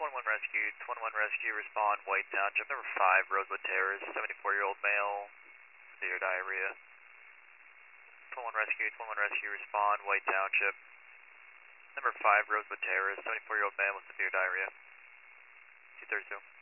21 Rescue, 21 Rescue, respond, White Township, number 5, Rosewood Terrace, 74-year-old male, severe diarrhea. 21 Rescue, respond, White Township, number 5, Rosewood Terrace, 74-year-old male with severe diarrhea. 232.